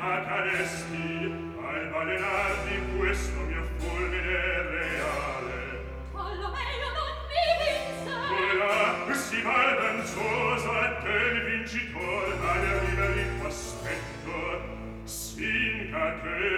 ma cadesti al balenar di questo mio fulmine reale. Tolomeo non mi vinse! Ora si va il danzoso a te il vincitor, alle rivali t'aspetto, sinca che